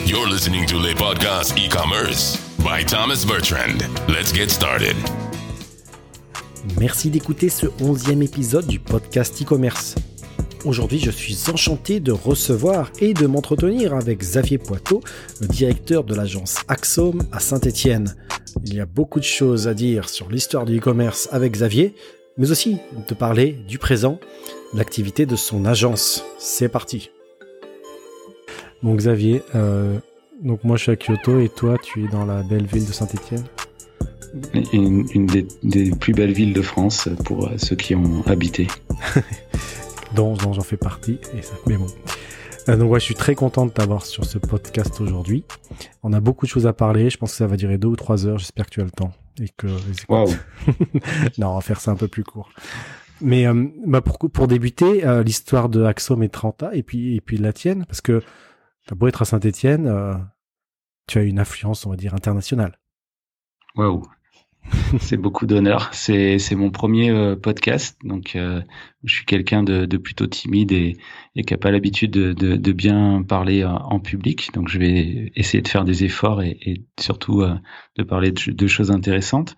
You're listening to Les Podcasts E-Commerce by Thomas Bertrand. Let's get started. Merci d'écouter ce 11e épisode du podcast e-commerce. Aujourd'hui, je suis enchanté de recevoir et de m'entretenir avec Xavier Poitot, le directeur de l'agence Axome à Saint-Étienne. Il y a beaucoup de choses à dire sur l'histoire du e-commerce avec Xavier, mais aussi de parler du présent, de l'activité de son agence. C'est parti. Bon Xavier, donc moi je suis à Kyoto et toi tu es dans la belle ville de Saint-Étienne. Une des plus belles villes de France pour ceux qui ont habité. dont j'en fais partie. Mais bon. Donc ouais, je suis très content de t'avoir sur ce podcast aujourd'hui. On a beaucoup de choses à parler. Je pense que ça va durer 2 ou 3 heures. J'espère que tu as le temps. Waouh. Non, on va faire ça un peu plus court. Mais pour débuter, l'histoire de Axome et Trenta et puis la tienne, parce que t'as beau être à Saint-Étienne, tu as une influence, on va dire, internationale. Waouh. C'est beaucoup d'honneur. C'est mon premier podcast, donc je suis quelqu'un de plutôt timide et qui a pas l'habitude de bien parler en public. Donc je vais essayer de faire des efforts et surtout de parler de choses intéressantes.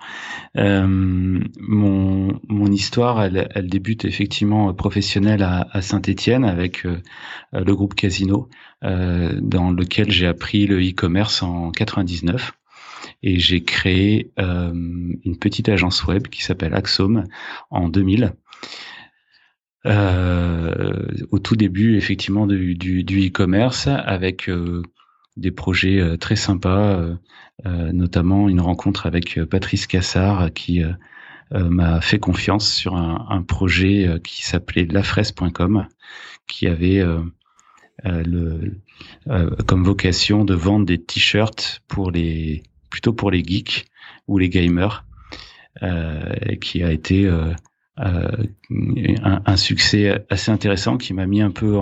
Mon histoire, elle débute effectivement professionnelle à Saint-Étienne avec le groupe Casino, dans lequel j'ai appris le e-commerce en 99. Et j'ai créé une petite agence web qui s'appelle Axome en 2000. Au tout début, effectivement, du e-commerce, avec des projets très sympas, notamment une rencontre avec Patrice Cassard qui m'a fait confiance sur un projet qui s'appelait lafraise.com, qui avait comme vocation de vendre des t-shirts plutôt pour les geeks ou les gamers, qui a été un succès assez intéressant qui m'a mis un peu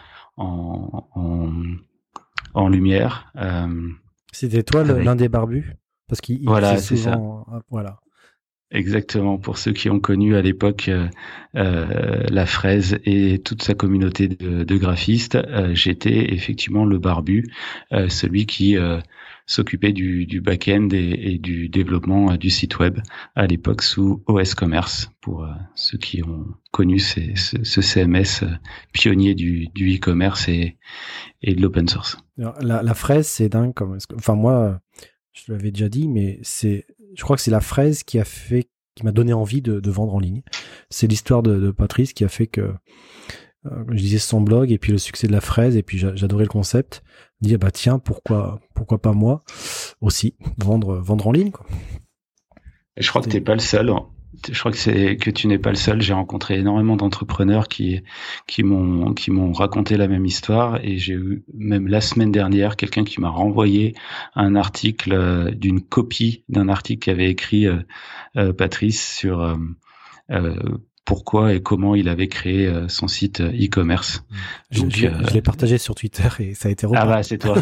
en lumière. C'était toi l'un des barbus, parce qu'il voilà, c'est souvent, ça. Voilà. Exactement, pour ceux qui ont connu à l'époque La Fraise et toute sa communauté de graphistes, j'étais effectivement le barbu, celui qui s'occupait du back-end et du développement du site web à l'époque sous OS Commerce, pour ceux qui ont connu ce CMS pionnier du e-commerce et de l'open source. Alors, la fraise, c'est dingue. Enfin, moi, je l'avais déjà dit, mais je crois que c'est la fraise qui m'a donné envie de vendre en ligne. C'est l'histoire de Patrice qui a fait que je disais son blog et puis le succès de la fraise, et puis j'adorais le concept. Je me dis, bah tiens, pourquoi pas moi aussi vendre en ligne, quoi. Et je crois que t'es pas le seul. Je crois que tu n'es pas le seul. J'ai rencontré énormément d'entrepreneurs qui m'ont raconté la même histoire, et j'ai eu même la semaine dernière quelqu'un qui m'a renvoyé un article d'une copie d'un article qu'avait écrit Patrice sur pourquoi et comment il avait créé son site e-commerce. Je l'ai partagé sur Twitter et ça a été repris. Ah bah c'est toi.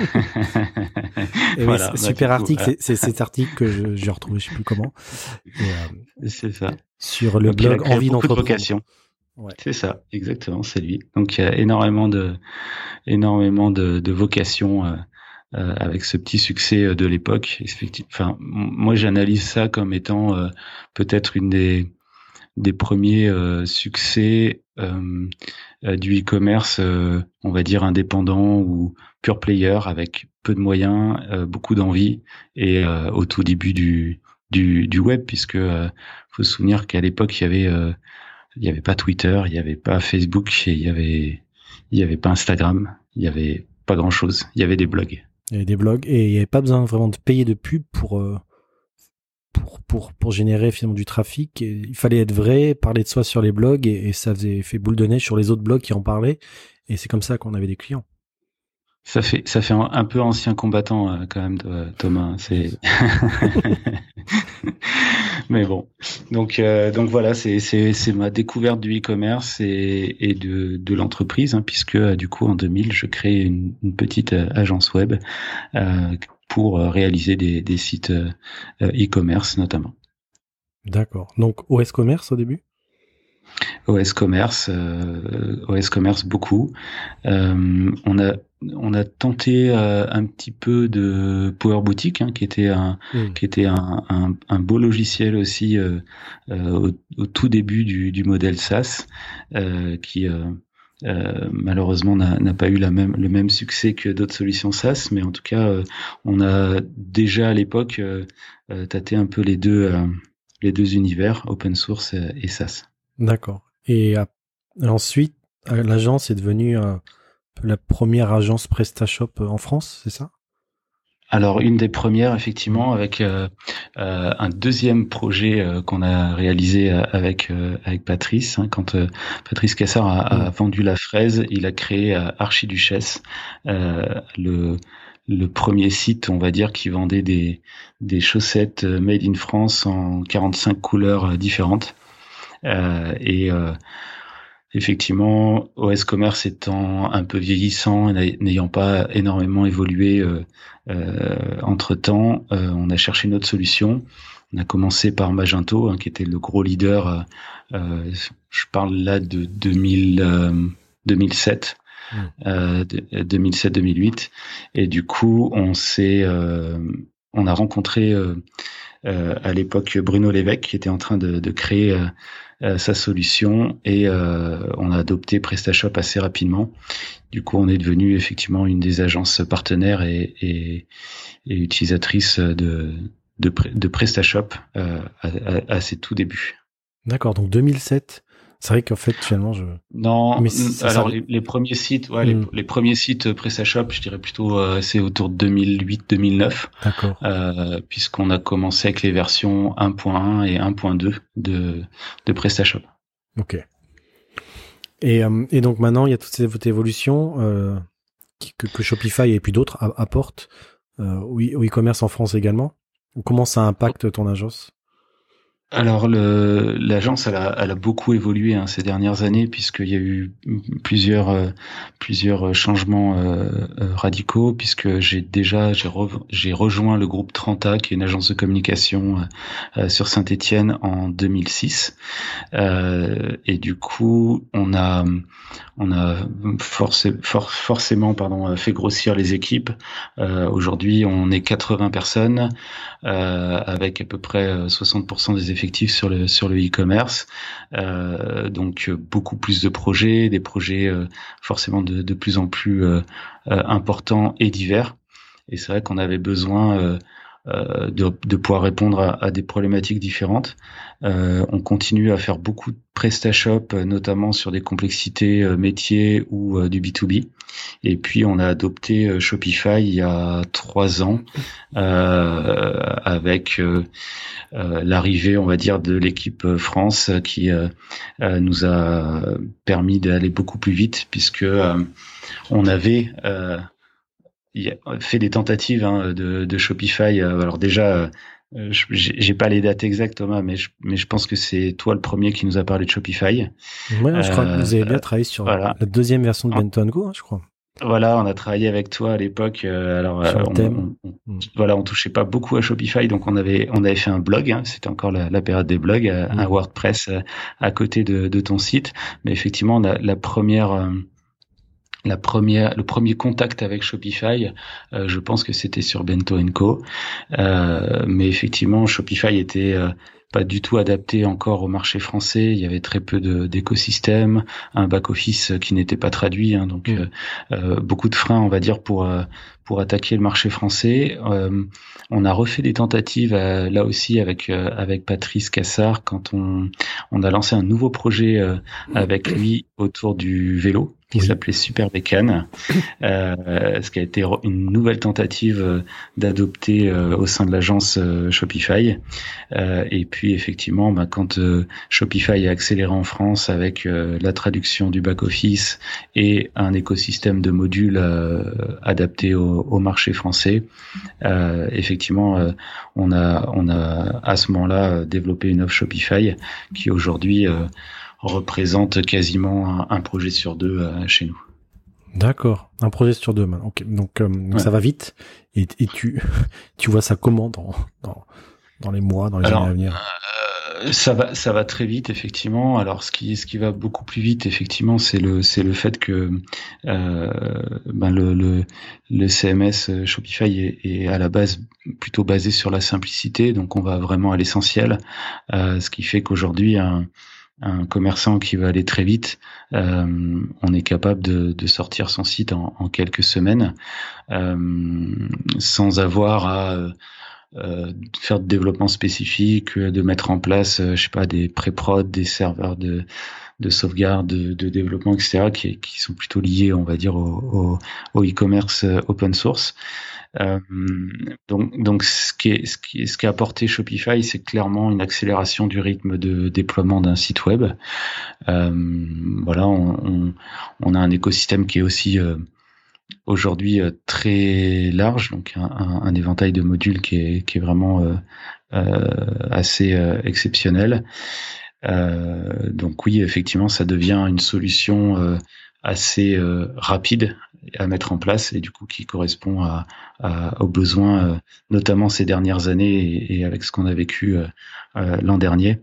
Et voilà, super article, c'est cet article que j'ai retrouvé, je sais plus comment. C'est ça. Sur le blog Envie d'entreprendre. Ouais. C'est ça, exactement, c'est lui. Donc il y a énormément de vocations avec ce petit succès de l'époque. Enfin, moi j'analyse ça comme étant peut-être une des premiers succès du e-commerce, on va dire indépendant ou pure player, avec peu de moyens, beaucoup d'envie, et au tout début du web, puisque faut se souvenir qu'à l'époque il y avait pas Twitter, il y avait pas Facebook, et il y avait pas Instagram, il y avait pas grand chose, il y avait des blogs. Il y avait des blogs et il n'y avait pas besoin vraiment de payer de pub pour générer finalement du trafic. Et il fallait être vrai, parler de soi sur les blogs, et ça fait boule de neige sur les autres blogs qui en parlaient, et c'est comme ça qu'on avait des clients. Ça fait un peu ancien combattant quand même, Thomas. C'est mais bon. Donc voilà, c'est ma découverte du e-commerce et de l'entreprise, hein, puisque du coup en 2000 je crée une petite agence web pour réaliser des sites e-commerce notamment. D'accord. Donc OS Commerce au début ? OS Commerce beaucoup. On a on a tenté un petit peu de Power Boutique, hein, qui était un beau logiciel aussi au tout début du modèle SaaS, qui malheureusement n'a pas eu le même succès que d'autres solutions SaaS, mais en tout cas on a déjà à l'époque tâté un peu les deux univers, open source et SaaS. D'accord. Et ensuite, l'agence est devenue la première agence PrestaShop en France, c'est ça? Alors, une des premières, effectivement, avec un deuxième projet qu'on a réalisé avec Patrice. Hein, quand Patrice Cassard a vendu la fraise, il a créé Archiduchesse, le premier site, on va dire, qui vendait des chaussettes made in France en 45 couleurs différentes. Effectivement, OS Commerce étant un peu vieillissant, n'ayant pas énormément évolué entre-temps, on a cherché une autre solution. On a commencé par Magento, hein, qui était le gros leader. Je parle là de 2007. 2007-2008. Et du coup, on a rencontré à l'époque Bruno Lévesque, qui était en train de créer sa solution, et on a adopté PrestaShop assez rapidement. Du coup, on est devenu effectivement une des agences partenaires et utilisatrices de PrestaShop à ses tout débuts. D'accord, donc 2007. C'est vrai qu'en fait, finalement, Non, alors les premiers sites, les premiers sites PrestaShop, je dirais plutôt c'est autour de 2008-2009. D'accord. Puisqu'on a commencé avec les versions 1.1 et 1.2 de PrestaShop. Ok. Et donc maintenant, il y a toute cette évolution que Shopify et puis d'autres apportent au e-commerce en France également. Comment ça impacte ton agence ? Alors l'agence elle a beaucoup évolué ces dernières années, puisqu'il y a eu plusieurs changements radicaux, puisque j'ai rejoint le groupe Trenta, qui est une agence de communication sur Saint-Étienne en 2006, et du coup on a forcément fait grossir les équipes. Aujourd'hui on est 80 personnes, avec à peu près 60% des effectifs sur le e-commerce, donc beaucoup plus de projets, des projets forcément de plus en plus importants et divers. Et c'est vrai qu'on avait besoin de pouvoir répondre à des problématiques différentes. On continue à faire beaucoup de PrestaShop, notamment sur des complexités métiers ou du B2B. Et puis on a adopté Shopify il y a 3 ans, avec l'arrivée, on va dire, de l'équipe France, qui nous a permis d'aller beaucoup plus vite, puisque on avait fait des tentatives de Shopify. Alors déjà, j'ai pas les dates exactes, Thomas, mais je pense que c'est toi le premier qui nous a parlé de Shopify. Ouais, je crois que vous avez bien travaillé sur la deuxième version de Bento & Go, je crois. Voilà, on a travaillé avec toi à l'époque. On touchait pas beaucoup à Shopify, donc on avait fait un blog. C'était encore la période des blogs, un WordPress à côté de ton site. Mais effectivement, le premier contact avec Shopify, je pense que c'était sur Bento & Co. Mais effectivement, Shopify était pas du tout adapté encore au marché français. Il y avait très peu d'écosystème, un back-office qui n'était pas traduit, donc beaucoup de freins, on va dire, pour attaquer le marché français. On a refait des tentatives là aussi avec Patrice Cassard, quand on a lancé un nouveau projet avec lui autour du vélo, qui s'appelait Super Bécane, ce qui a été une nouvelle tentative d'adopter au sein de l'agence Shopify. Et puis effectivement, quand Shopify a accéléré en France avec la traduction du back-office et un écosystème de modules adapté au marché français, effectivement, on a à ce moment-là développé une offre Shopify qui aujourd'hui représente quasiment un projet sur 2 chez nous. D'accord, un projet sur 2. Ok, donc ça va vite, et tu vois ça comment dans les mois, dans les années à venir? Ça va très vite effectivement. Alors ce qui va beaucoup plus vite effectivement, c'est le fait que le CMS Shopify est à la base plutôt basé sur la simplicité, donc on va vraiment à l'essentiel, ce qui fait qu'aujourd'hui un commerçant qui va aller très vite, on est capable de sortir son site en quelques semaines, sans avoir à faire de développement spécifique, de mettre en place, je sais pas, des pré-prod, des serveurs de sauvegarde, de développement, etc., qui sont plutôt liés, on va dire, au e-commerce open source. Donc ce qui a apporté Shopify, c'est clairement une accélération du rythme de déploiement d'un site web. Voilà, on a un écosystème qui est aussi aujourd'hui très large, donc un éventail de modules qui est vraiment assez exceptionnel. Donc oui, effectivement, ça devient une solution assez rapide à mettre en place et du coup qui correspond aux besoins, notamment ces dernières années et avec ce qu'on a vécu l'an dernier.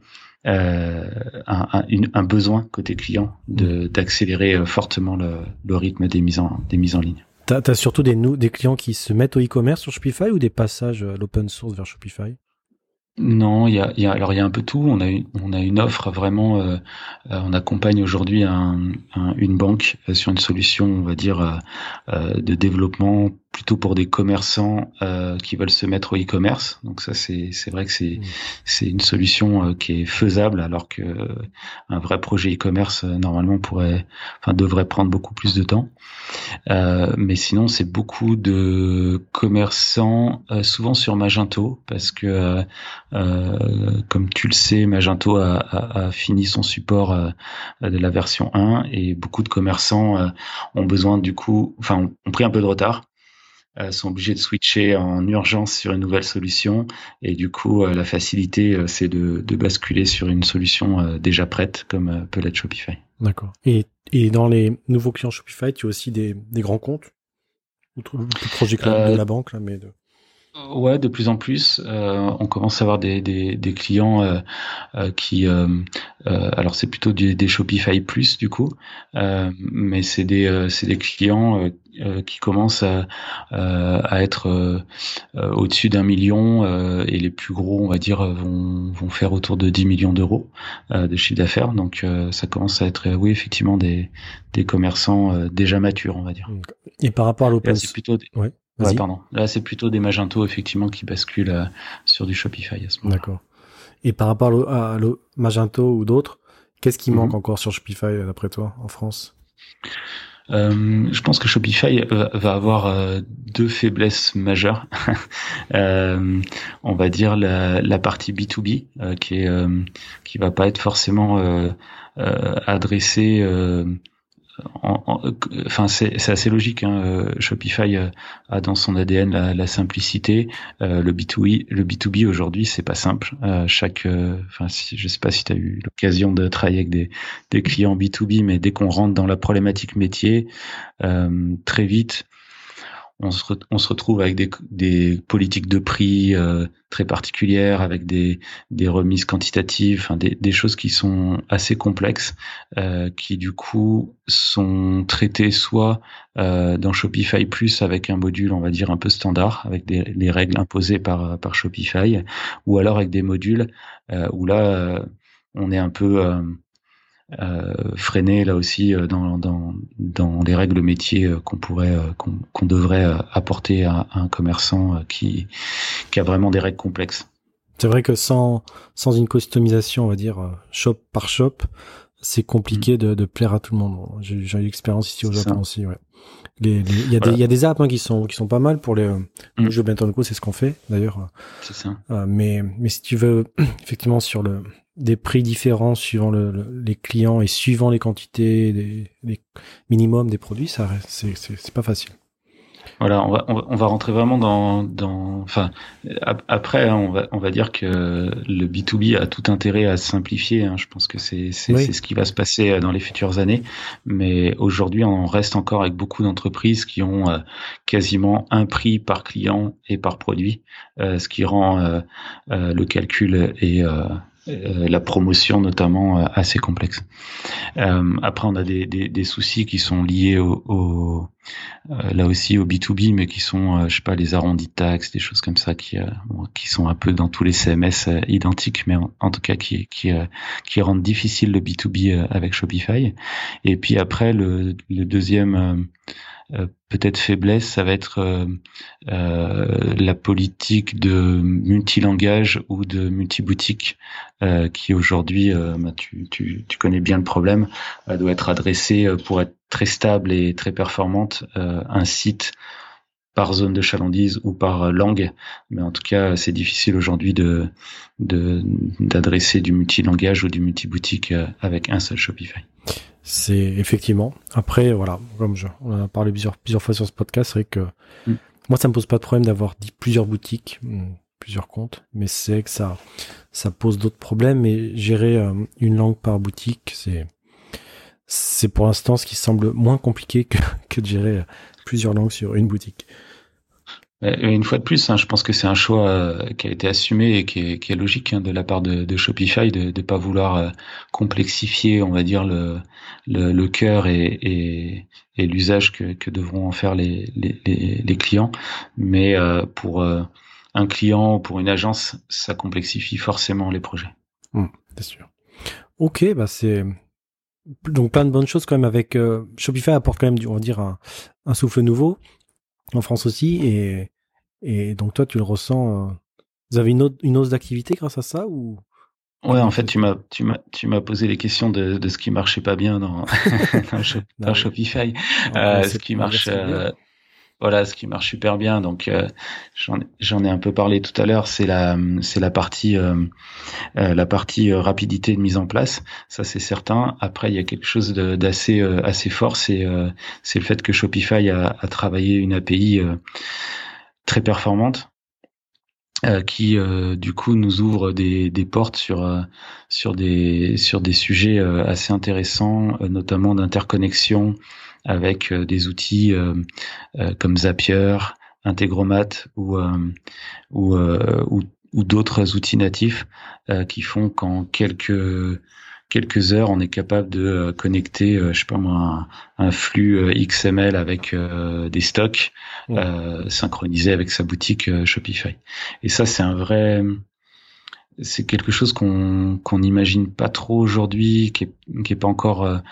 Un besoin côté client d'accélérer fortement le rythme des mises en ligne. T'as surtout des clients qui se mettent au e-commerce sur Shopify ou des passages à l'open source vers Shopify? Non, il y a un peu tout. On a une offre vraiment. On accompagne aujourd'hui une banque sur une solution, on va dire, de développement plutôt pour des commerçants qui veulent se mettre au e-commerce. Donc ça, c'est vrai que c'est une solution qui est faisable, alors que un vrai projet e-commerce normalement devrait prendre beaucoup plus de temps. Mais sinon, c'est beaucoup de commerçants, souvent sur Magento, parce que comme tu le sais, Magento a fini son support de la version 1 et beaucoup de commerçants ont besoin ont pris un peu de retard. Sont obligés de switcher en urgence sur une nouvelle solution et du coup la facilité c'est de basculer sur une solution déjà prête comme peut l'être Shopify. D'accord. Et dans les nouveaux clients Shopify, tu as aussi des grands comptes ou plus proche de la banque là, mais Ouais, de plus en plus, on commence à avoir des clients qui, alors c'est plutôt des Shopify Plus du coup, mais c'est des clients qui commencent à être au-dessus d'1 million et les plus gros, on va dire, vont faire autour de 10 millions d'euros de chiffre d'affaires. Donc ça commence à être, oui, effectivement, des commerçants déjà matures, on va dire. Et par rapport à l'open, c'est plutôt ouais. Ouais, pardon. Là, c'est plutôt des Magento, effectivement, qui basculent sur du Shopify à ce moment-là. D'accord. Et par rapport à Magento ou d'autres, qu'est-ce qui manque encore sur Shopify, d'après toi, en France? Je pense que Shopify va avoir deux faiblesses majeures. On va dire la partie B2B, qui va pas être forcément adressée... Enfin, c'est assez logique. Shopify a dans son ADN la simplicité. Le B2B aujourd'hui, c'est pas simple. Je sais pas si tu as eu l'occasion de travailler avec des clients B2B, mais dès qu'on rentre dans la problématique métier, très vite, on se retrouve avec des politiques de prix très particulières, avec des remises quantitatives, des choses qui sont assez complexes, qui du coup sont traitées soit dans Shopify Plus avec un module, on va dire, un peu standard, avec les règles imposées par Shopify, ou alors avec des modules où là on est un peu freiné là aussi dans les règles métiers qu'on devrait apporter à un commerçant qui a vraiment des règles complexes. C'est vrai que sans une customisation, on va dire shop par shop, c'est compliqué de plaire à tout le monde. J'ai eu l'expérience ici au Japon aussi. Ouais. Il y a des apps qui sont pas mal pour les jeux Bento Co, c'est ce qu'on fait d'ailleurs. C'est ça. Mais si tu veux effectivement sur des prix différents suivant les clients et suivant les quantités, les minimums des produits, c'est pas facile. Voilà, on va rentrer vraiment enfin, après, on va dire que le B2B a tout intérêt à se simplifier. Je pense que c'est ce qui va se passer dans les futures années. Mais aujourd'hui, on reste encore avec beaucoup d'entreprises qui ont quasiment un prix par client et par produit, ce qui rend le calcul la promotion notamment assez complexe. Après, on a des soucis qui sont liés là aussi au B2B, mais qui sont, je sais pas, les arrondis de taxes, des choses comme ça qui sont un peu dans tous les CMS identiques, mais en tout cas qui rendent difficile le B2B avec Shopify. Et puis après, le deuxième peut-être faiblesse, ça va être la politique de multilangage ou de multiboutique qui aujourd'hui, tu connais bien le problème, doit être adressée pour être très stable et très performante, un site par zone de chalandise ou par langue, mais en tout cas c'est difficile aujourd'hui d'adresser du multilangage ou du multiboutique avec un seul Shopify. C'est effectivement. Après, voilà, comme on en a parlé plusieurs fois sur ce podcast, c'est vrai que moi, ça me pose pas de problème d'avoir plusieurs boutiques, plusieurs comptes, mais c'est que ça pose d'autres problèmes. Et gérer une langue par boutique, c'est pour l'instant ce qui semble moins compliqué que de gérer plusieurs langues sur une boutique. Une fois de plus, je pense que c'est un choix qui a été assumé et qui est logique de la part de Shopify de pas vouloir complexifier, on va dire le cœur et l'usage que devront en faire les clients. Mais pour un client ou pour une agence, ça complexifie forcément les projets. C'est sûr. Ok, c'est donc plein de bonnes choses quand même avec Shopify apporte quand même on va dire un souffle nouveau en France aussi, et donc toi tu le ressens. Vous avez une hausse d'activité grâce à ça ou? Ouais, en fait, tu m'as posé les questions de ce qui marchait pas bien dans Shopify. Ce qui marche, ce qui marche super bien. Donc j'en ai un peu parlé tout à l'heure. C'est la partie rapidité de mise en place. Ça c'est certain. Après, il y a quelque chose d'assez assez fort. C'est le fait que Shopify a travaillé une API très performante. Qui du coup nous ouvre des portes sur des sujets assez intéressants, notamment d'interconnexion avec des outils comme Zapier, Integromat ou d'autres outils natifs qui font qu'en quelques heures, on est capable de connecter, je sais pas moi, un flux XML avec des stocks synchronisés avec sa boutique Shopify. Et ça, c'est quelque chose qu'on n'imagine pas trop aujourd'hui, qui est pas encore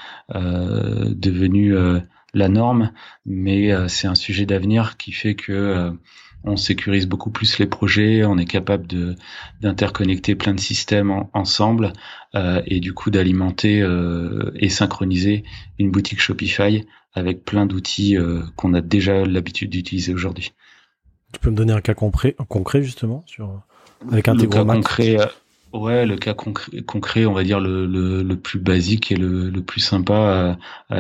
devenu la norme, mais c'est un sujet d'avenir qui fait que on sécurise beaucoup plus les projets, on est capable d'interconnecter plein de systèmes ensemble et du coup d'alimenter et synchroniser une boutique Shopify avec plein d'outils qu'on a déjà l'habitude d'utiliser aujourd'hui. Tu peux me donner un cas concret justement avec Integromat? Le cas concret, on va dire le plus basique et le plus sympa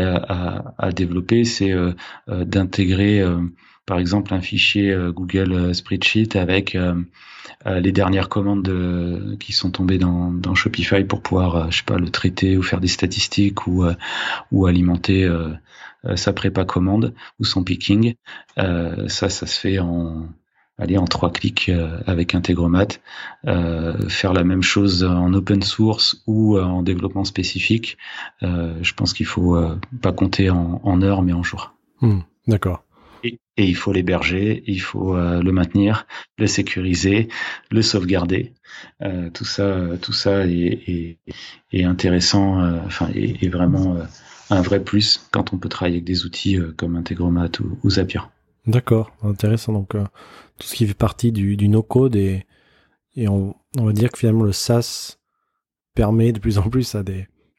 à développer, c'est d'intégrer par exemple un fichier Google Spreadsheet avec les dernières commandes qui sont tombées dans Shopify pour pouvoir je sais pas, le traiter ou faire des statistiques ou alimenter sa prépa commande ou son picking. Ça se fait en 3 clics avec Integromat. Faire la même chose en open source ou en développement spécifique, je pense qu'il faut pas compter en heures mais en jours. D'accord. Et il faut l'héberger, il faut le maintenir, le sécuriser, le sauvegarder. Tout ça est intéressant, est vraiment un vrai plus quand on peut travailler avec des outils comme Integromat ou Zapier. D'accord, intéressant. Donc tout ce qui fait partie du no-code et on va dire que finalement le SaaS permet de plus en plus à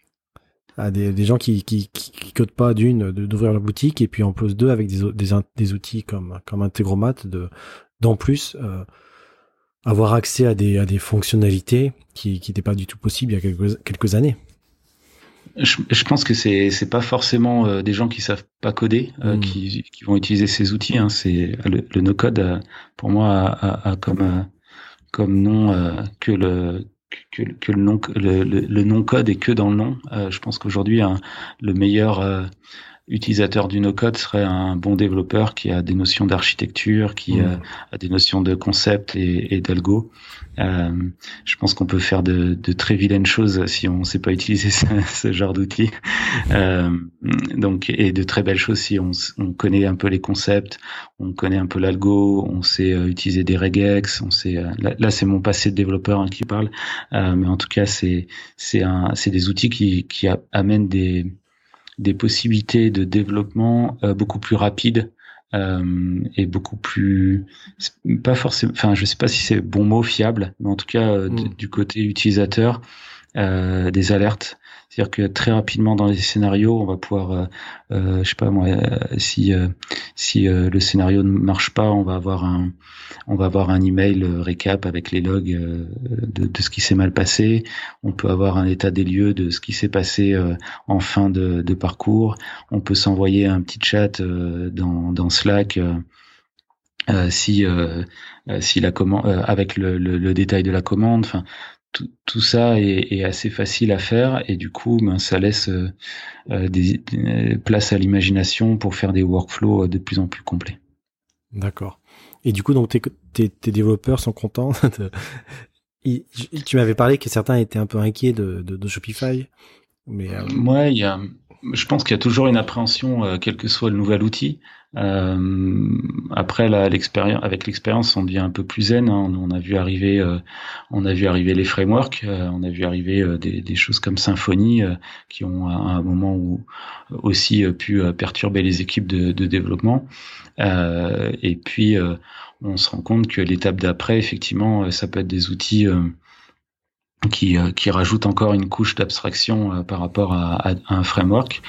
des gens qui codent pas d'ouvrir leur boutique, et puis en plus deux avec des outils comme Integromat d'en plus avoir accès à des fonctionnalités qui n'étaient pas du tout possibles il y a quelques années. Je pense que c'est pas forcément des gens qui savent pas coder qui vont utiliser ces outils. C'est le no-code pour moi a comme nom que le non-code est que dans le nom. Je pense qu'aujourd'hui le meilleur utilisateur du no-code serait un bon développeur qui a des notions d'architecture, qui a des notions de concept et d'algo. Je pense qu'on peut faire de très vilaines choses si on ne sait pas utiliser ce genre d'outils. Donc, et de très belles choses si on connaît un peu les concepts, on connaît un peu l'algo, on sait utiliser des regex, on sait. Là, c'est mon passé de développeur qui parle, mais en tout cas, c'est des outils qui amènent des possibilités de développement beaucoup plus rapides. Et beaucoup plus, pas forcément, enfin, je sais pas si c'est bon mot, fiable, mais en tout cas, du côté utilisateur, des alertes. C'est-à-dire que très rapidement dans les scénarios, on va pouvoir, je sais pas moi, si le scénario ne marche pas, on va avoir un email récap avec les logs de ce qui s'est mal passé. On peut avoir un état des lieux de ce qui s'est passé en fin de parcours. On peut s'envoyer un petit chat dans Slack. Si la commande avec le détail de la commande, enfin tout ça est assez facile à faire et du coup ça laisse des place à l'imagination pour faire des workflows de plus en plus complets. D'accord. Et du coup donc tes développeurs sont contents tu m'avais parlé que certains étaient un peu inquiets de Shopify, mais ouais, je pense qu'il y a toujours une appréhension, quel que soit le nouvel outil. Après, avec l'expérience, on devient un peu plus zen. Hein. On a vu arriver les frameworks, on a vu arriver des choses comme Symfony qui ont à un moment où aussi pu perturber les équipes de développement. Et puis, on se rend compte que l'étape d'après, effectivement, ça peut être des outils qui rajoute encore une couche d'abstraction par rapport à un framework.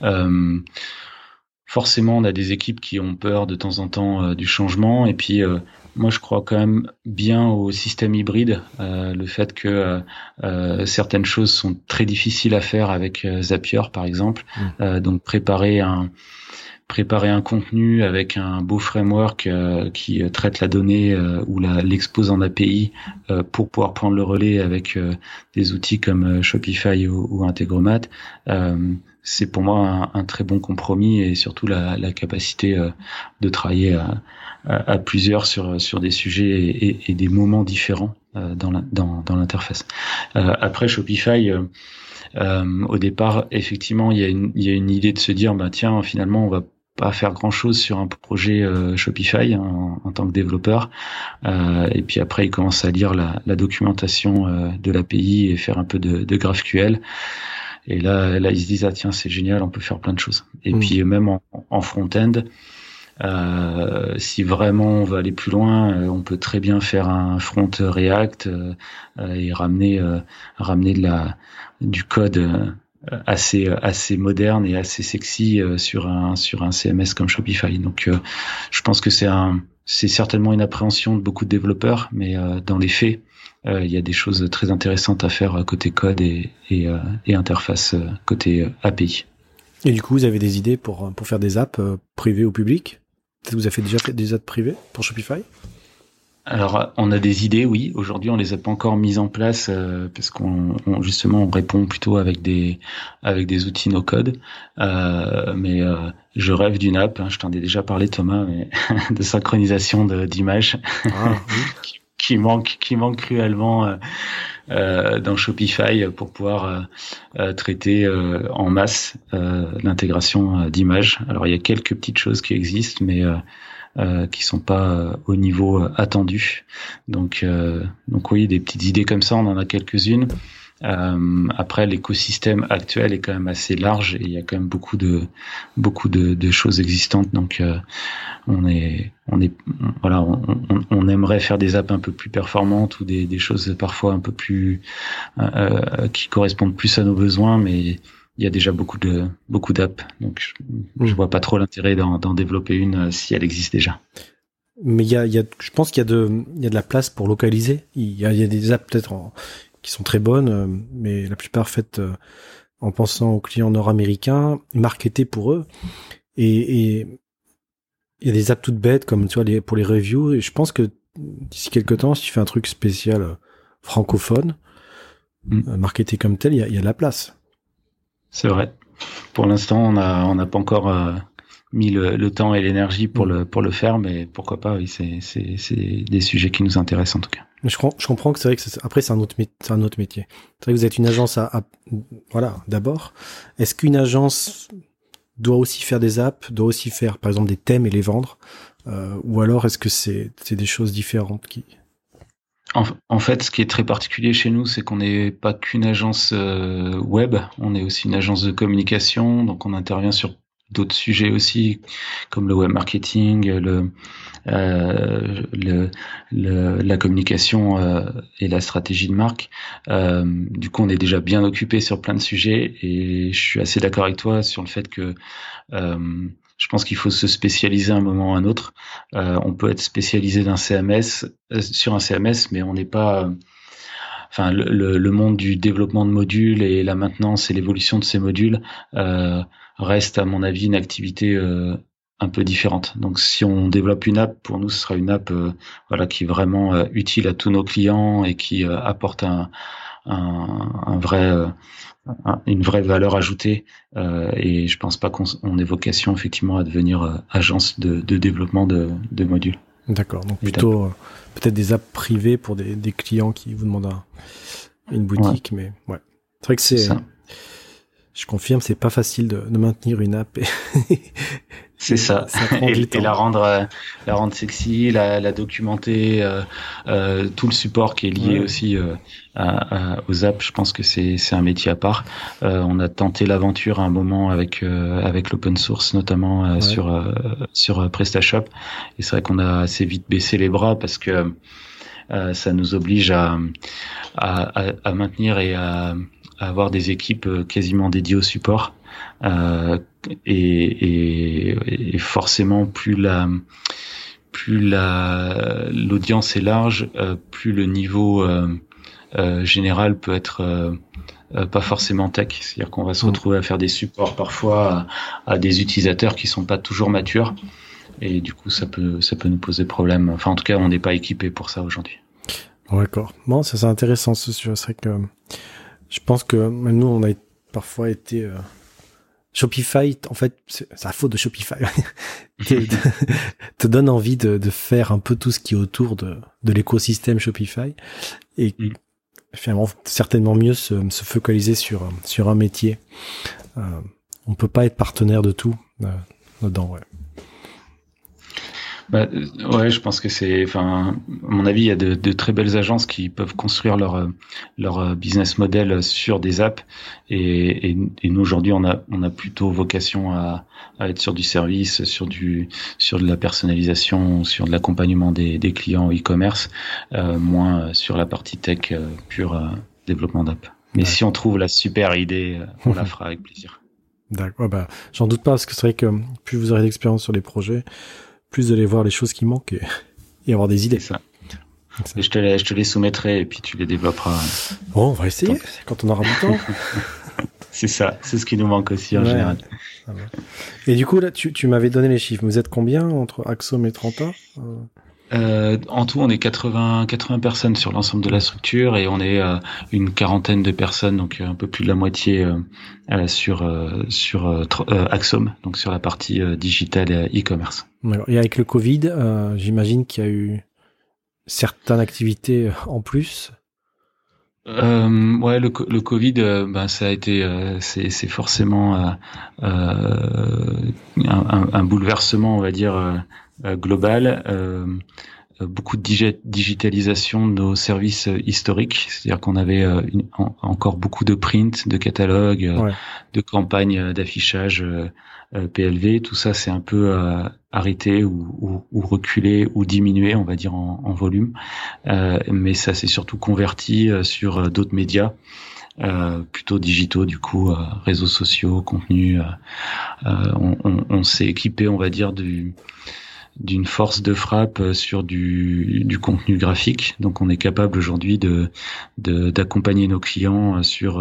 Forcément, on a des équipes qui ont peur de temps en temps du changement. Et puis, moi, je crois quand même bien au système hybride. Le fait que certaines choses sont très difficiles à faire avec Zapier, par exemple. Donc, préparer un contenu avec un beau framework qui traite la donnée ou l'expose en API pour pouvoir prendre le relais avec des outils comme Shopify ou Integromat, c'est pour moi un très bon compromis et surtout la capacité de travailler à plusieurs sur des sujets et des moments différents dans l'interface. Après Shopify, au départ, effectivement, il y a une idée de se dire, tiens, finalement, on va pas faire grand chose sur un projet Shopify en tant que développeur, et puis après ils commencent à lire la documentation de l'API et faire un peu de GraphQL, et là ils se disent tiens, c'est génial, on peut faire plein de choses. Et puis même en front-end, si vraiment on veut aller plus loin, on peut très bien faire un front React et ramener du code assez moderne et assez sexy sur un CMS comme Shopify. Donc je pense que c'est certainement une appréhension de beaucoup de développeurs, mais dans les faits, il y a des choses très intéressantes à faire côté code et interface côté API. Et du coup, vous avez des idées pour faire des apps privées ou publiques? Vous avez déjà fait des apps privées pour Shopify? Alors, on a des idées, oui. Aujourd'hui, on les a pas encore mises en place parce qu'on répond plutôt avec des outils no code. Mais je rêve d'une app. Hein, je t'en ai déjà parlé, Thomas, mais de synchronisation d'images qui manque cruellement dans Shopify pour pouvoir traiter en masse l'intégration d'images. Alors, il y a quelques petites choses qui existent, mais qui sont pas au niveau attendu. Donc oui, des petites idées comme ça, on en a quelques-unes. Après, l'écosystème actuel est quand même assez large et il y a quand même beaucoup de choses existantes. Donc on aimerait faire des apps un peu plus performantes ou des choses parfois un peu plus qui correspondent plus à nos besoins, mais il y a déjà beaucoup d'apps, donc je vois pas trop l'intérêt d'en développer une si elle existe déjà. Mais je pense qu'il y a de la place pour localiser. Il y a des apps peut-être qui sont très bonnes, mais la plupart faites en pensant aux clients nord-américains, marketées pour eux. Et il y a des apps toutes bêtes comme tu vois pour les reviews. Et je pense que d'ici quelques temps, si tu fais un truc spécial francophone, marketé comme tel, il y a de la place. C'est vrai. Pour l'instant, on n'a pas encore mis le temps et l'énergie pour le faire, mais pourquoi pas, oui, c'est des sujets qui nous intéressent en tout cas. Je comprends que c'est vrai que après c'est un autre métier. C'est vrai que vous êtes une agence voilà, d'abord. Est-ce qu'une agence doit aussi faire des apps, doit aussi faire par exemple des thèmes et les vendre, ou alors est-ce que c'est des choses différentes qui... En fait, ce qui est très particulier chez nous, c'est qu'on n'est pas qu'une agence web, on est aussi une agence de communication, donc on intervient sur d'autres sujets aussi, comme le web marketing, la communication et la stratégie de marque. Du coup, on est déjà bien occupé sur plein de sujets et je suis assez d'accord avec toi sur le fait que je pense qu'il faut se spécialiser à un moment ou à un autre. On peut être spécialisé sur un CMS, mais on n'est pas... Enfin, le monde du développement de modules et la maintenance et l'évolution de ces modules reste, à mon avis, une activité un peu différente. Donc, si on développe une app, pour nous, ce sera une app qui est vraiment utile à tous nos clients et qui apporte une vraie valeur ajoutée. Et je pense pas qu'on ait vocation effectivement à devenir agence de développement de modules. D'accord, donc plutôt peut-être des apps privées pour des clients qui vous demandent une boutique, mais ouais. C'est vrai que c'est ça. Je confirme, c'est pas facile de maintenir une app. C'est ça. Et la rendre sexy, la documenter, tout le support qui est lié aussi aux apps. Je pense que c'est un métier à part. On a tenté l'aventure à un moment avec l'open source, notamment sur PrestaShop. Et c'est vrai qu'on a assez vite baissé les bras parce que ça nous oblige à maintenir et à avoir des équipes quasiment dédiées au support. Et forcément plus l'audience est large, plus le niveau général peut être pas forcément tech. C'est-à-dire qu'on va se retrouver à faire des supports parfois à des utilisateurs qui sont pas toujours matures, et du coup ça peut nous poser problème. Enfin, en tout cas, on n'est pas équipé pour ça aujourd'hui. D'accord. Bon, ça c'est intéressant ce sujet. C'est vrai que je pense que nous on a parfois été Shopify, en fait, c'est la faute de Shopify. te donne envie de faire un peu tout ce qui est autour de l'écosystème Shopify. Et finalement, certainement mieux se focaliser sur un métier. On peut pas être partenaire de tout dedans, ouais. Ouais, je pense que à mon avis, il y a de très belles agences qui peuvent construire leur business model sur des apps, et nous aujourd'hui, on a plutôt vocation à être sur du service, sur de la personnalisation, sur de l'accompagnement des clients e-commerce, moins sur la partie tech pure développement d'app. Mais si on trouve la super idée, on la fera avec plaisir. D'accord, j'en doute pas, parce que c'est vrai que plus vous aurez d'expérience sur les projets, plus d'aller voir les choses qui manquent et avoir des idées. C'est ça. Et je te les soumettrai et puis tu les développeras. Bon, on va essayer quand on aura du temps. C'est ça, c'est ce qui nous manque aussi en général. Et du coup, là, tu m'avais donné les chiffres. Vous êtes combien entre Axome et Trenta ? En tout, on est 80 personnes sur l'ensemble de la structure, et on est une quarantaine de personnes, donc un peu plus de la moitié sur Axome, donc sur la partie digitale et e-commerce. Et avec le Covid, j'imagine qu'il y a eu certaines activités en plus. Le Covid, ça a été, c'est forcément un bouleversement, on va dire, global. Beaucoup de digitalisation de nos services historiques, c'est-à-dire qu'on avait encore beaucoup de print, de catalogues, de campagnes d'affichage PLV. Tout ça, c'est un peu arrêté ou reculé ou diminué, on va dire, en volume. Mais ça s'est surtout converti sur d'autres médias plutôt digitaux, du coup, réseaux sociaux, contenu. On s'est équipé, on va dire, d'une force de frappe sur du contenu graphique. Donc on est capable aujourd'hui d'accompagner nos clients sur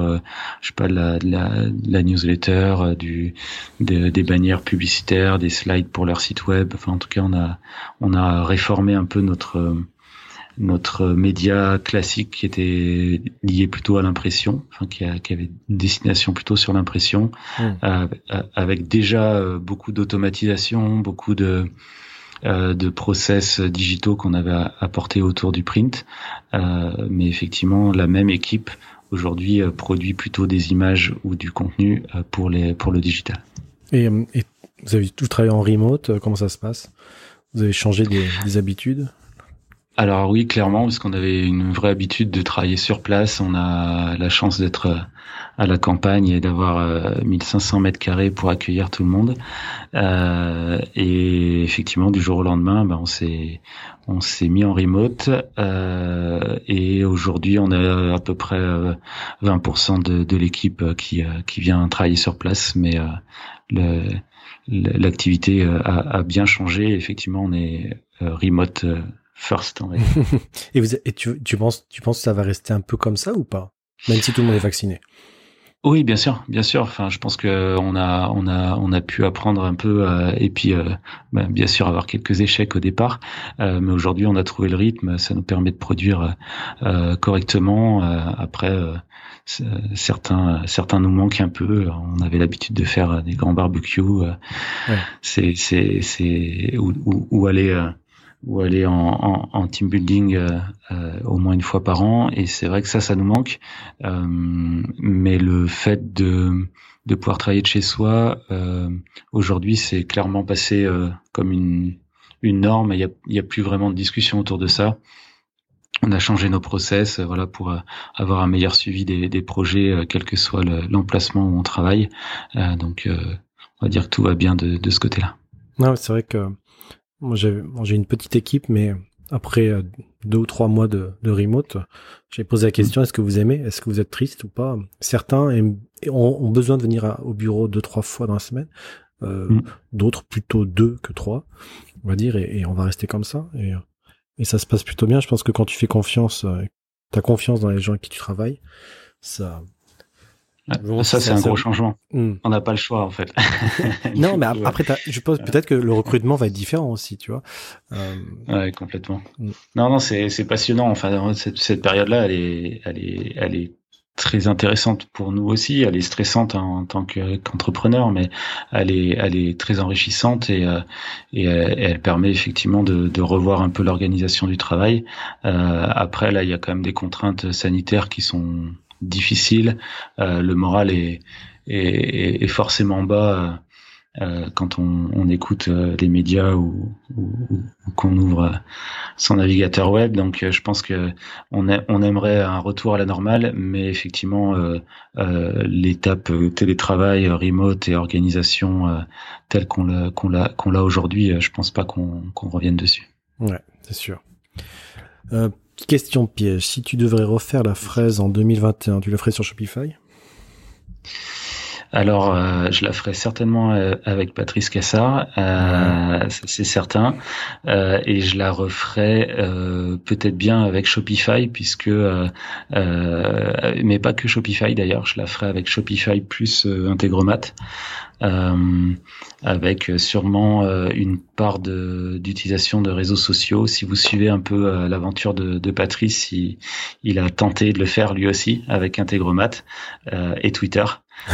la newsletter, des bannières publicitaires, des slides pour leur site web. Enfin, en tout cas, on a réformé un peu notre média classique qui était lié plutôt à l'impression, enfin qui avait une destination plutôt sur l'impression, avec déjà beaucoup d'automatisation, beaucoup de process digitaux qu'on avait apportés autour du print, mais effectivement la même équipe aujourd'hui produit plutôt des images ou du contenu pour le digital. Et vous avez tout travaillé en remote, comment ça se passe? Vous avez changé des habitudes? Alors oui, clairement, parce qu'on avait une vraie habitude de travailler sur place. On a la chance d'être à la campagne et d'avoir 1500 mètres carrés pour accueillir tout le monde. Et effectivement, du jour au lendemain, on s'est mis en remote. Et aujourd'hui, on a à peu près 20% de l'équipe qui vient travailler sur place. Mais l'activité a bien changé. Effectivement, on est remote first. Et tu penses que ça va rester un peu comme ça ou pas, même si tout le monde est vacciné? Oui, bien sûr. Enfin, je pense que on a pu apprendre un peu et puis bien sûr avoir quelques échecs au départ, mais aujourd'hui on a trouvé le rythme. Ça nous permet de produire correctement. Après, certains nous manquent un peu. On avait l'habitude de faire des grands barbecues. C'est où aller en team building au moins une fois par an, et c'est vrai que ça nous manque, mais le fait de pouvoir travailler de chez soi aujourd'hui, c'est clairement passé comme une norme. Il y a plus vraiment de discussion autour de ça. On a changé nos process, pour avoir un meilleur suivi des projets, quel que soit l'emplacement où on travaille. Donc on va dire que tout va bien de ce côté-là. Non, c'est vrai que moi, j'ai une petite équipe, mais après 2 ou 3 mois de remote, j'ai posé la question, est-ce que vous aimez? Est-ce que vous êtes triste ou pas? Certains ont besoin de venir au bureau 2-3 fois dans la semaine, d'autres plutôt 2 que 3, on va dire, et on va rester comme ça. Et ça se passe plutôt bien. Je pense que quand tu fais confiance, t'as confiance dans les gens avec qui tu travailles, ça... Ça, c'est un gros changement. On n'a pas le choix, en fait. Non, mais après, je pense peut-être que le recrutement va être différent aussi, tu vois. Ouais, complètement. Non, c'est passionnant. Enfin, cette période-là, elle est très intéressante pour nous aussi. Elle est stressante en tant qu'entrepreneur, mais elle est très enrichissante et elle permet effectivement de revoir un peu l'organisation du travail. Après, là, il y a quand même des contraintes sanitaires qui sont difficile, le moral est forcément bas quand on écoute les médias ou qu'on ouvre son navigateur web. Donc je pense que on aimerait un retour à la normale, mais effectivement l'étape télétravail, remote et organisation telle qu'on l'a aujourd'hui, je pense pas qu'on revienne dessus. Ouais, c'est sûr. Question piège, si tu devrais refaire la fraise en 2021, tu la ferais sur Shopify? Alors, je la ferai certainement avec Patrice Cassard, c'est certain, et je la referai peut-être bien avec Shopify, puisque, mais pas que Shopify d'ailleurs, je la ferai avec Shopify plus Integromat, avec sûrement une part d'utilisation de réseaux sociaux. Si vous suivez un peu l'aventure de Patrice, il a tenté de le faire lui aussi avec Integromat et Twitter.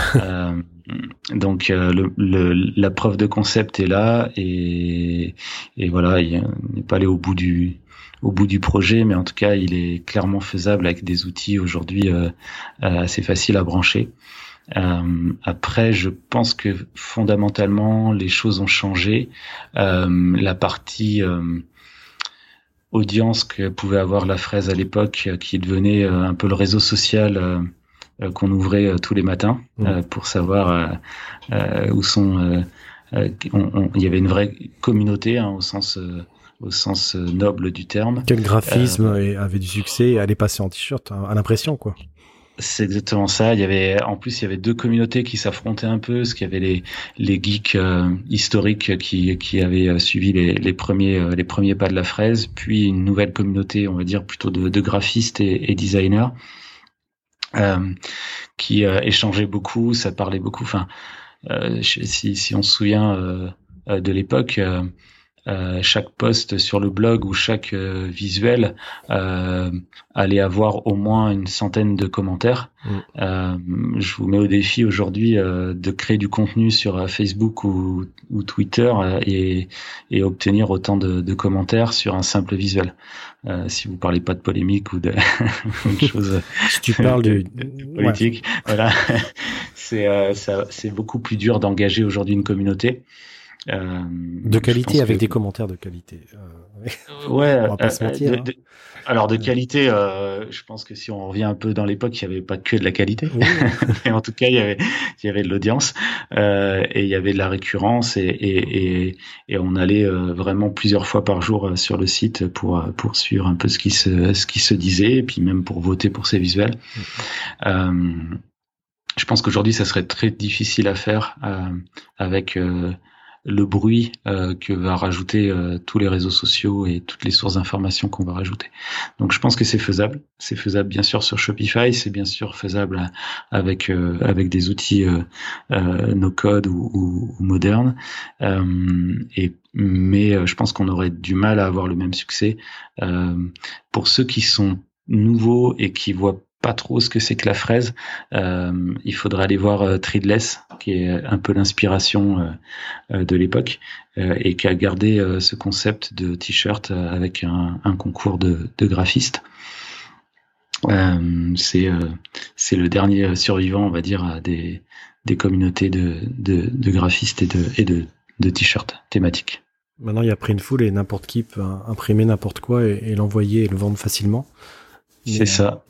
Donc la preuve de concept est là, et voilà, il n'est pas allé au bout du projet, mais en tout cas il est clairement faisable avec des outils aujourd'hui assez faciles à brancher. Après, je pense que fondamentalement les choses ont changé. La partie audience que pouvait avoir la fraise à l'époque, qui devenait un peu le réseau social qu'on ouvrait tous les matins pour savoir où sont. Il y avait une vraie communauté, au sens noble du terme. Quel graphisme avait du succès et allait passer en t-shirt à l'impression, quoi. C'est exactement ça. Il y avait 2 communautés qui s'affrontaient un peu, parce qu'il y avait les geeks historiques qui avaient suivi les premiers pas de la fraise, puis une nouvelle communauté, on va dire plutôt de graphistes et designers, qui échangeaient beaucoup, ça parlait beaucoup. Enfin, si on se souvient de l'époque, chaque post sur le blog ou chaque visuel allait avoir au moins une centaine de commentaires. Je vous mets au défi aujourd'hui de créer du contenu sur Facebook ou Twitter et obtenir autant de commentaires sur un simple visuel. Si vous parlez pas de polémique ou de choses si tu parles de politique, voilà, c'est beaucoup plus dur d'engager aujourd'hui une communauté. De qualité avec des commentaires de qualité. Ouais. On va pas se mentir. Alors de qualité, je pense que si on revient un peu dans l'époque, il y avait pas que de la qualité. Oui. Mais en tout cas, il y avait de l'audience et il y avait de la récurrence et on allait vraiment plusieurs fois par jour sur le site pour suivre un peu ce qui se disait et puis même pour voter pour ces visuels. Je pense qu'aujourd'hui, ça serait très difficile à faire avec le bruit que va rajouter tous les réseaux sociaux et toutes les sources d'informations qu'on va rajouter. Donc je pense que c'est faisable. C'est faisable bien sûr sur Shopify, c'est bien sûr faisable avec des outils no code ou modernes. Mais je pense qu'on aurait du mal à avoir le même succès pour ceux qui sont nouveaux et qui voient pas trop ce que c'est que la fraise. Il faudrait aller voir Threadless, qui est un peu l'inspiration de l'époque et qui a gardé ce concept de t-shirt avec un concours de graphistes. C'est le dernier survivant, on va dire, des communautés de graphistes et de t-shirts thématiques. Maintenant, il y a Printful et n'importe qui peut imprimer n'importe quoi et l'envoyer et le vendre facilement. C'est ça.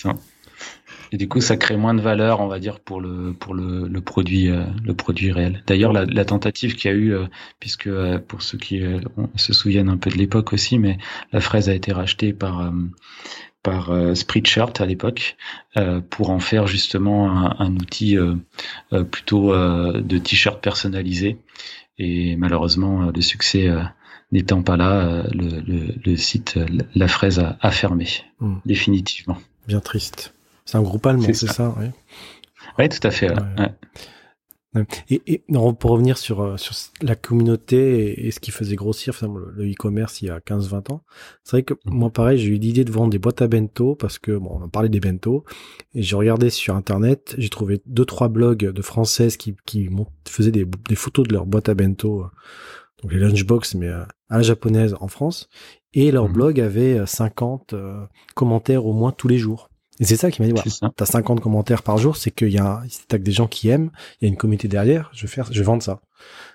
Et du coup, ça crée moins de valeur, on va dire, pour le produit réel. D'ailleurs, la tentative qu'il y a eu, puisque pour ceux qui se souviennent un peu de l'époque aussi, mais la fraise a été rachetée par Spreadshirt à l'époque pour en faire justement un outil plutôt de t-shirt personnalisé. Et malheureusement, le succès n'étant pas là, le site La Fraise a fermé définitivement. Bien triste. C'est un groupe allemand, c'est ça, oui. Oui, tout à fait. Ouais. Et non, pour revenir sur la communauté et ce qui faisait grossir le e-commerce il y a 15-20 ans, c'est vrai que moi, pareil, j'ai eu l'idée de vendre des boîtes à bento parce que, bon, on a parlé des bento et j'ai regardé sur Internet, j'ai trouvé 2-3 blogs de Françaises qui faisaient des photos de leurs boîtes à bento, donc les lunchbox, mais à la japonaise en France, et leur blog avait 50 commentaires au moins tous les jours. Et c'est ça qui m'a dit, ouais, t'as 50 commentaires par jour, c'est qu'il y a, t'as que des gens qui aiment, il y a une communauté derrière, je vais vendre ça.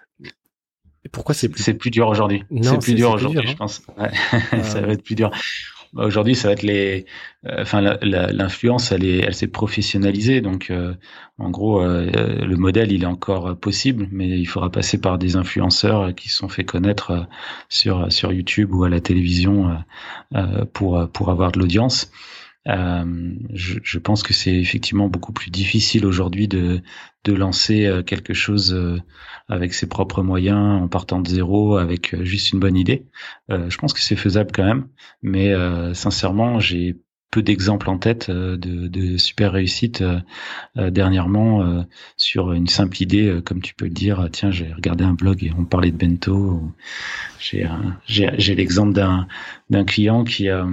Et pourquoi c'est plus dur aujourd'hui? Non, c'est plus dur aujourd'hui, hein. Je pense. Ouais. Ça va être plus dur. Aujourd'hui, ça va être l'influence, elle s'est professionnalisée. Donc, en gros, le modèle, il est encore possible, mais il faudra passer par des influenceurs qui se sont fait connaître sur YouTube ou à la télévision pour avoir de l'audience. Je pense que c'est effectivement beaucoup plus difficile aujourd'hui de lancer quelque chose avec ses propres moyens, en partant de zéro, avec juste une bonne idée. Je pense que c'est faisable quand même, mais sincèrement, j'ai peu d'exemples en tête de super réussite dernièrement sur une simple idée, comme tu peux le dire. Tiens, j'ai regardé un blog et on parlait de bento. J'ai l'exemple d'un client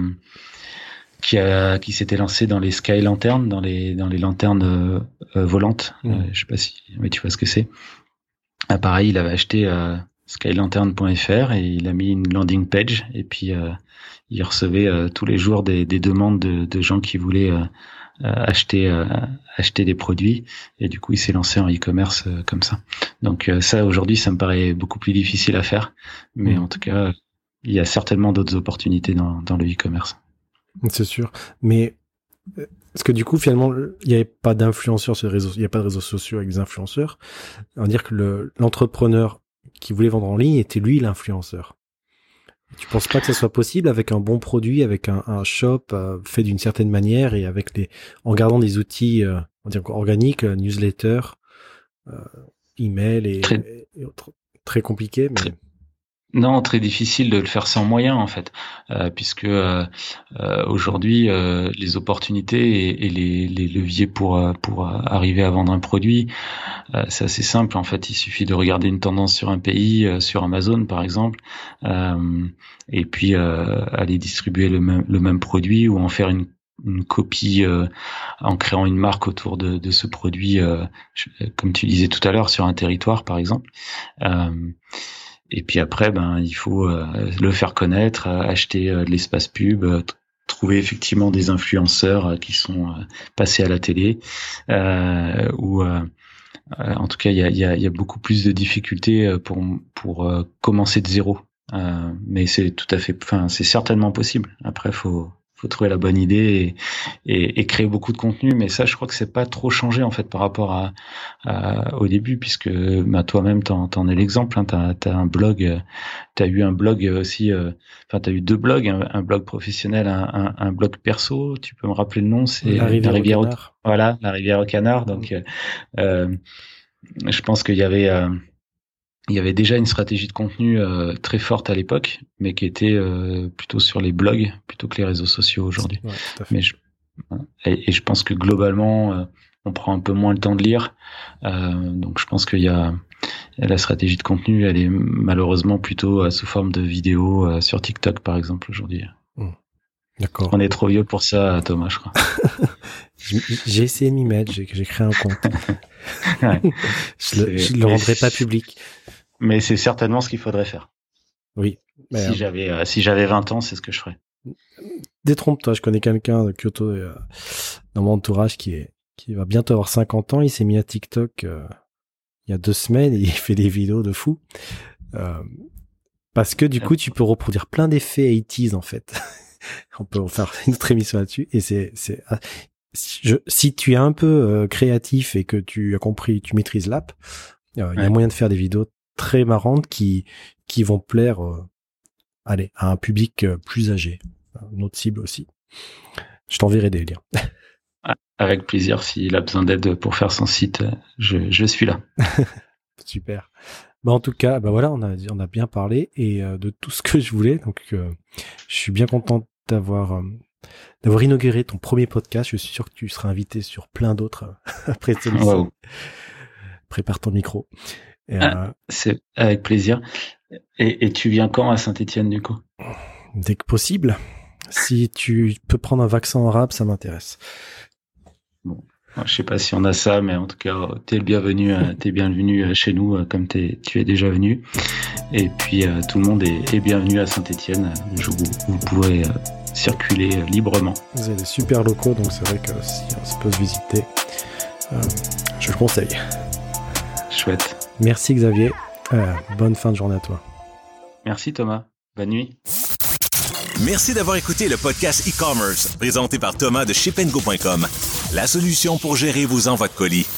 qui s'était lancé dans les sky lanterns, dans les lanternes volantes. Je sais pas mais tu vois ce que c'est. Pareil, il avait acheté skylantern.fr et il a mis une landing page et puis il recevait tous les jours des demandes de gens qui voulaient acheter des produits et du coup il s'est lancé en e-commerce comme ça. Donc ça aujourd'hui ça me paraît beaucoup plus difficile à faire, mais en tout cas il y a certainement d'autres opportunités dans le e-commerce. C'est sûr, mais parce que du coup finalement il n'y avait pas d'influenceurs sur les réseaux, il n'y a pas de réseaux sociaux avec des influenceurs. On va dire que l'entrepreneur qui voulait vendre en ligne était lui l'influenceur. Tu penses pas que ça soit possible avec un bon produit, avec un shop fait d'une certaine manière et en gardant des outils on va dire organiques, newsletter, email et autres, très compliqués, mais Non, très difficile de le faire sans moyens en fait, puisque aujourd'hui les opportunités et les leviers pour arriver à vendre un produit, c'est assez simple en fait. Il suffit de regarder une tendance sur un pays, sur Amazon par exemple, et puis aller distribuer le même produit ou en faire une copie en créant une marque autour de ce produit, comme tu disais tout à l'heure, sur un territoire par exemple. Et puis après, il faut le faire connaître, acheter de l'espace pub, trouver effectivement des influenceurs qui sont passés à la télé, ou en tout cas, il y a beaucoup plus de difficultés pour commencer de zéro. Mais c'est tout à fait, c'est certainement possible. Après, faut trouver la bonne idée et créer beaucoup de contenu. Mais ça, je crois que c'est pas trop changé en fait par rapport au début, puisque toi-même t'en es l'exemple. Hein, t'as un blog, t'as eu un blog aussi. T'as eu 2 blogs, un blog professionnel, un blog perso. Tu peux me rappeler le nom? C'est La rivière au canard. Voilà, la rivière au canard. Donc, je pense qu'il y avait déjà une stratégie de contenu très forte à l'époque, mais qui était plutôt sur les blogs plutôt que les réseaux sociaux aujourd'hui. Ouais, tout à fait. Mais je pense que globalement, on prend un peu moins le temps de lire. Donc je pense qu'il y a la stratégie de contenu, elle est malheureusement plutôt sous forme de vidéos sur TikTok par exemple aujourd'hui. D'accord. On est trop vieux pour ça, Thomas, je crois. J'ai essayé de m'y mettre, j'ai créé un compte. Ouais. Je le rendrai pas public. Mais c'est certainement ce qu'il faudrait faire. Oui. Mais si j'avais 20 ans, c'est ce que je ferais. Détrompe-toi, je connais quelqu'un de Kyoto dans mon entourage qui va bientôt avoir 50 ans. Il s'est mis à TikTok il y a 2 semaines et il fait des vidéos de fou. Parce que du coup, tu peux reproduire plein d'effets 80s en fait. On peut en faire une autre émission là-dessus. Et si tu es un peu créatif et que tu as compris, tu maîtrises l'app, il y a moyen de faire des vidéos très marrantes qui vont plaire à un public plus âgé, une autre cible aussi. Je t'enverrai des liens. Avec plaisir, s'il a besoin d'aide pour faire son site, je suis là. Super. En tout cas, voilà, on a bien parlé et de tout ce que je voulais. Donc, je suis bien content d'avoir inauguré ton premier podcast. Je suis sûr que tu seras invité sur plein d'autres après celui-ci. Wow. Prépare ton micro. C'est avec plaisir. Et tu viens quand à Saint-Étienne du coup? Dès que possible. Si tu peux prendre un vaccin arabe, ça m'intéresse. Bon, je sais pas si on a ça, mais en tout cas, t'es le bienvenu. T'es bienvenu chez nous, comme tu es déjà venu. Et puis tout le monde est bienvenu à Saint-Étienne, le jour où vous pourrez circuler librement. Vous avez des super locaux, donc c'est vrai que si on se peut se visiter, je le conseille. Chouette. Merci Xavier. Bonne fin de journée à toi. Merci Thomas. Bonne nuit. Merci d'avoir écouté le podcast e-commerce présenté par Thomas de shipandgo.com. La solution pour gérer vos envois de colis.